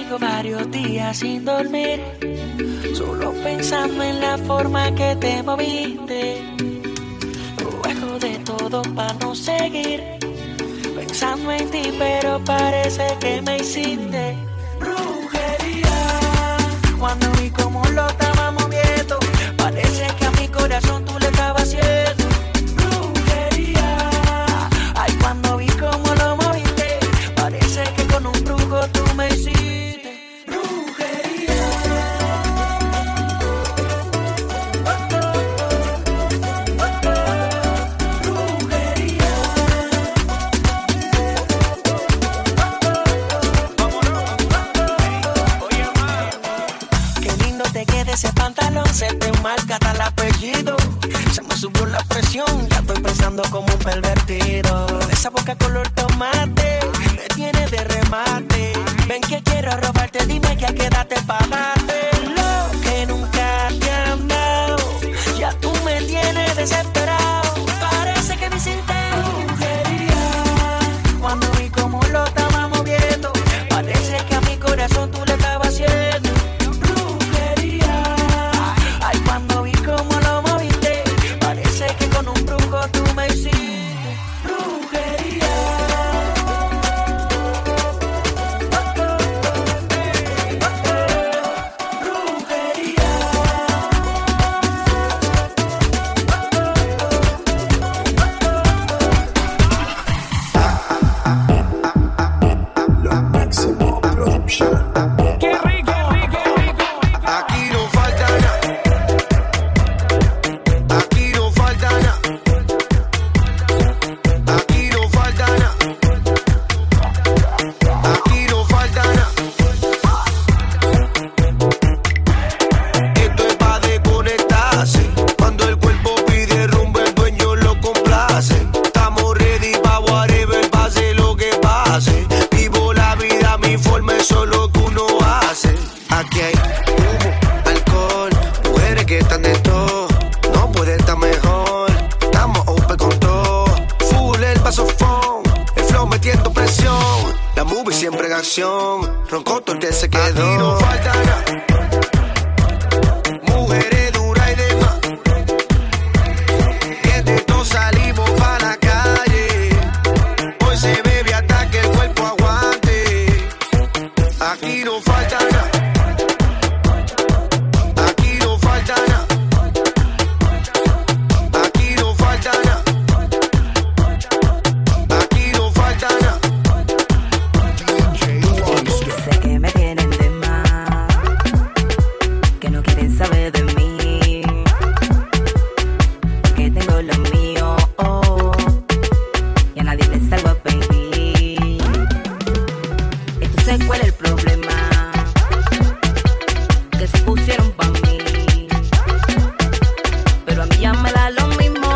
Llevo varios días sin dormir, solo pensando en la forma que te moviste. Luego de todo para no seguir pensando en ti, pero parece que me hiciste brujería. Cuando vi cómo lo estaba moviendo, parece que a mi corazón tú le estabas haciendo brujería. Ay, cuando vi cómo lo moviste, parece que con un brujo tú me hiciste brujería. Brujería. Qué lindo te queda ese pantalón, se te marca hasta el apellido. Se me subió la presión, ya estoy pensando como un pervertido. Esa boca color tomate me tiene de remate. Ven que quiero robarte, dime que a qué edad te pagaste. Lo que nunca te han dado, ya tú me tienes desesperado. Parece que me hiciste brujería. Cuando vi cómo lo estaba moviendo, parece que a mi corazón tú le estabas haciendo brujería. Ay, cuando vi cómo lo moviste, parece que con un brujo tú me hiciste brujería. Roncoto el que se quedó. Aquí no falta nada. Mujeres duras y demás. Que de todos salimos pa' la calle. Hoy se bebe hasta que el cuerpo aguante. Aquí no falta nada. Aquí no falta nada. Aquí no falta nada. Aquí no falta nada. Sé que me tienen de más, que no quieren saber de mí, que tengo lo mío, y a nadie le salgo a pedir. Entonces, ¿cuál es el problema? Que se pusieron pa' mí, pero a mí ya me da lo mismo.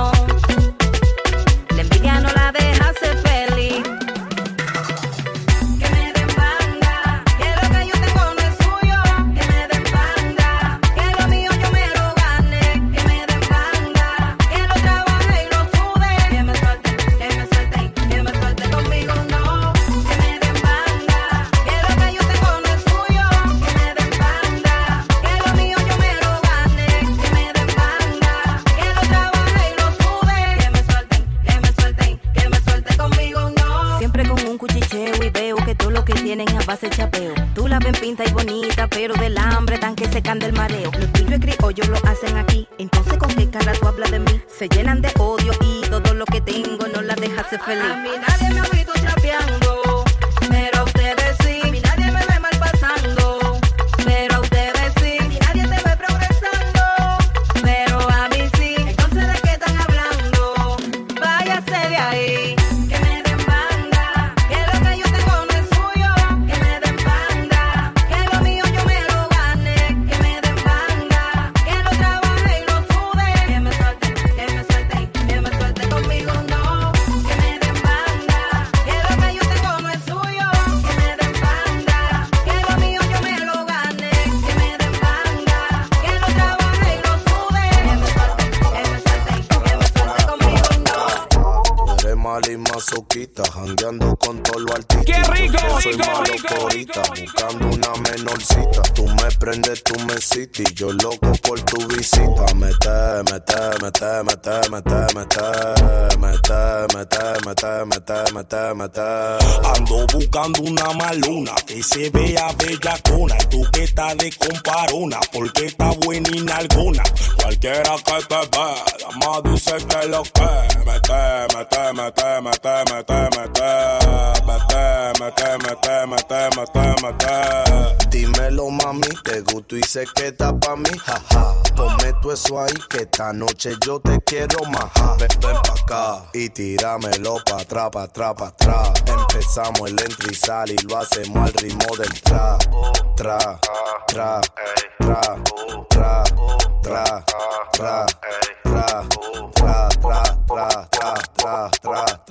La envidia no la deja ser feliz. Que me den banda, que lo que yo tengo no es suyo. Que me den banda, que lo mío yo me lo gane. Que me den banda, que lo trabaje y lo sude. Que me suelten, que me suelten, que me suelten conmigo no. Que me den banda, que lo que yo tengo no es suyo. Que me den banda, que lo mío yo me lo gane. Que me den banda, que lo trabaje y lo sude. Que me suelten, que me suelten, que me suelten conmigo no. Siempre con un cuchicheo y veo que todo lo que tienen es a base de chapeo. Tú la ven pinta y bonita, pero del hambre tan que se can del mareo. Lo tuyo es criollo, lo hacen aquí. Entonces, ¿con qué cara tú hablas de mí? Se llenan de odio y todo lo que tengo no la deja ser feliz. A mí nadie me ha visto chapeando, pero a ustedes sí. A mí nadie me ve mal pasando, pero a ustedes sí. A mí nadie te ve progresando, pero a mí sí. Entonces, ¿de qué están hablando? Váyase de ahí. Que me den banda, que lo que yo tengo no es suyo. Que me den banda, que lo mío yo me lo gane. Que me den banda, que lo trabaje y lo sude. Que me suelten, que me suelten, que me suelten conmigo no. Que me den banda, que lo que yo tengo no es suyo. Que me den banda, que lo mío yo me lo gane. Que me den banda, que lo trabaje y lo sude. Que me suelten, que me suelten, que me suelten conmigo no. Eres mal y masoquista, jangueando con todo lo artista. ¡Qué rico! Soy malo corita, buscando una menorcita. Tú me prendes, tú me citas y yo loco por tu visita. Mete, mete, mete, mete, mete, mete, mete, mete, mete, mete, mete. Ando buscando una maluna que se vea bellacona. Y tú que estás de comparona, porque está buena y nalgona. Cualquiera que te ve, la más dice que lo que. Mete, mete, mete, mete, mete, mete. Mete, mete, mete, mete, mete, mete. Dímelo mami, te gusto y sé que está pa' mí, jaja. Ponme tú eso ahí que esta noche yo te quiero majar. Ven pa' acá y tíramelo pa' atrás, pa' atrás, pa' atrás. Empezamos el entra y sal y lo hacemos al ritmo del tra, tra, tra, tra, tra, tra, tra, tra, tra, tra, tra, tra, tra, tra, tra, tra,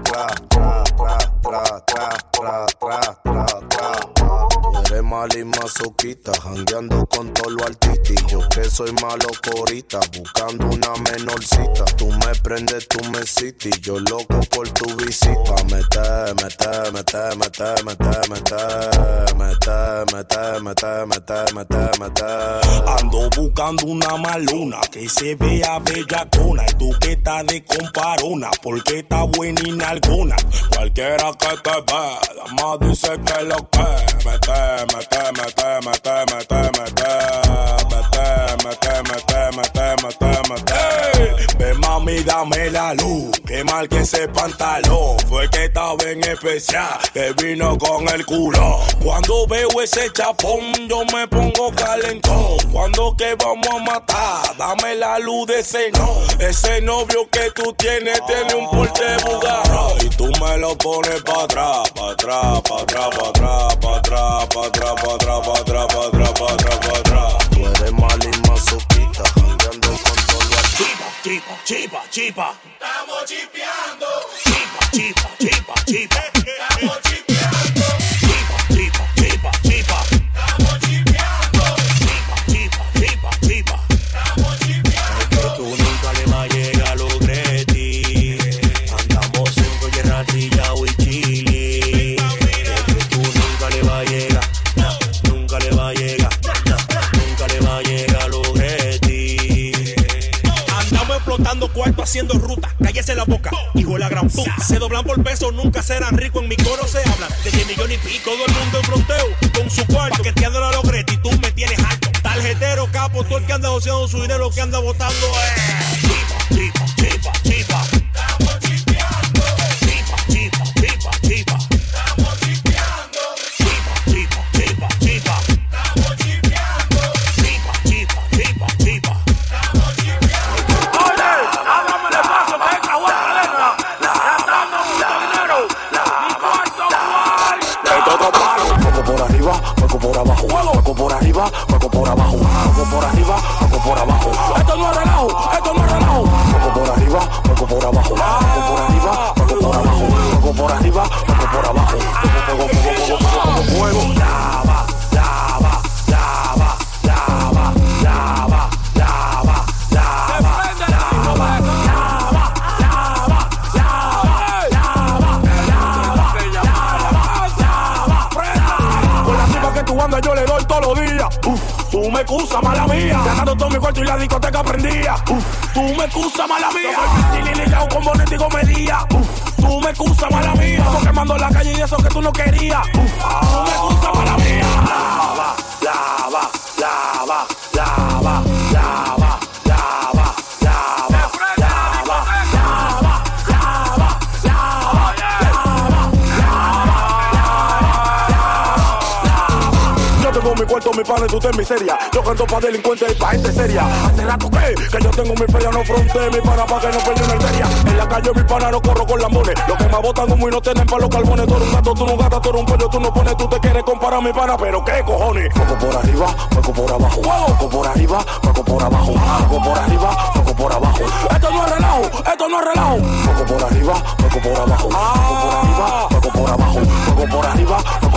tra, tra, tra. Eres mal y masoquista, jangueando con todo lo artista. Y yo que soy malo corita, buscando una menorcita. Tú me prendes, tú me citas y yo loco por tu visita. Mete, mete, mete, mete, mete, mete, mete, mete, mete, mete, mete, mete. Ando buscando una maluna que se vea bellacona. Y tú que estás de comparona, porque está buena y nalgona. Cualquiera que te ve, la más dice que lo que. Mete, mete, mete, mete, mete, mete. Mete, mete, mete, mete, mete, mete. Ven mami, dame la luz, qué mal que ese pantalón. Fue que estaba en especial, que vino con el culo. Cuando veo ese chapón, yo me pongo calentón. Cuando que vamos a matar, dame la luz de ese no. Ese novio que tú tienes tiene un porte bugarra. Y tú me lo pones pa' atrás, pa' atrás, pa' atrás, pa' atrás, pa' atrás, pa' atrás, pa' atrás, pa' atrás, pa' atrás, pa' atrás, pa' atrás. Tú eres mal y masoquista, jangueando con todo lo artista. Chipa, chipa, chipa. Estamos chipeando. Chipa, chipa, chipa, chipa. Estamos chipeando. Chipa, chipa, chipa, chipa. Estamos chipeando. Chipa, chipa, chipa, chipa. Estamos chipeando. Que tú nunca le va a llegar a los Greti. Andamos en Roger Ratillao y Chile. Que tú nunca le va a llegar, nunca le va a llegar, nunca le va a llegar a los Greti. Andamos explotando cuarto haciendo ruta, cállese la boca, hijo de la gran puta. Se doblan por peso, nunca serán ricos, en mi coro se hablan de 10 millones y pico. Todo el mundo en fronteo con su cuarto, paqueteando a los Greti, tú me tienes alto. Tarjetero, capo, todo el que anda joseando su dinero, que anda votando Chipa, chipa, chipa. Estamos chipeando. Chipa, chipa, chipa, chipa. Estamos chipeando. Chipa, chipa, chipa, chipa. Estamos chipeando. Chipa, chipa, chipa, chipa. Estamos chipeando. Oye, háblame de paso, que esta buena letra. Ya estamos mucho dinero. Mi cuarto guay. Esto no paro. Fuego por arriba, fuego por abajo. Fuego por arriba, fuego por abajo. Fuego por arriba, fuego por abajo. Esto no es relajo, esto no es relajo. Fuego por arriba, fuego por abajo. Fuego por arriba, fuego por abajo. Fuego por arriba, fuego por abajo. Fuego, fuego, fuego, fuego, fuego, fuego. Lava, lava, lava, lava, lava, lava, lava. Con la tipa que tú andas yo le doy todos los días. Tú me excusas, mala mía. Ganando todo mi cuarto y la discoteca prendía. Tú me excusas, mala mía. Yo soy Pistil y ligado con Bonete y comedia. Tú me excusas, mala mía. Estamos quemando la calle y eso que tú no querías. Tú me excusas, mala mía. Lava, lava, lava, lava, lava, lava, lava, Yo tengo mi cuarto, mi pan y tú ten miseria. Yo canto pa' delincuentes y pa' gente seria. Hace rato que yo tengo mi feria, no fronte mi pana pa' que no pierda una arteria. En la calle mi pana no corro con lambones. Los que me botan como y no tienen pa' los carbones. Tú eres un gato, tú no gatas, tú eres un pollo, tú no pones, tú te quieres comparar mi pana, pero qué cojones. Fuego por arriba, fuego por abajo. Fuego por arriba, fuego por abajo. Fuego por arriba, fuego por abajo. Esto no es relajo, esto no es relajo. Fuego por arriba, fuego por abajo. Fuego por arriba, fuego por abajo. Fuego por arriba, fuego